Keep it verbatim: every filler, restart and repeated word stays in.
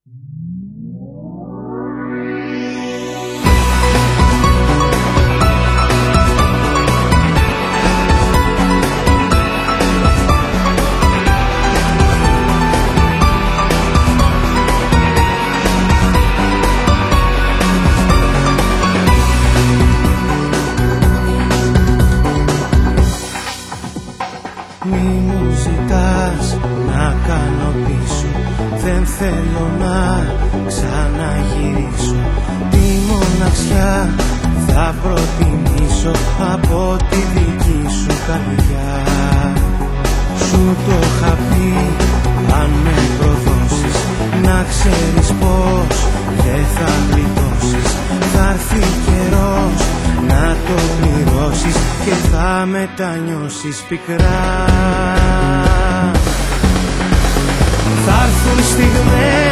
Μη μου ζητάς να κάνω πίσω, δεν θέλω να ξαναγυρίσω. Τη μοναξιά θα προτιμήσω από τη δική σου καρδιά. Σου το είχα πει, αν με προδώσεις, να ξέρεις πως δεν θα γλιτώσεις. Θα έρθει καιρός να το πληρώσεις και θα μετανιώσεις πικρά. Θα έρθουν στιγμές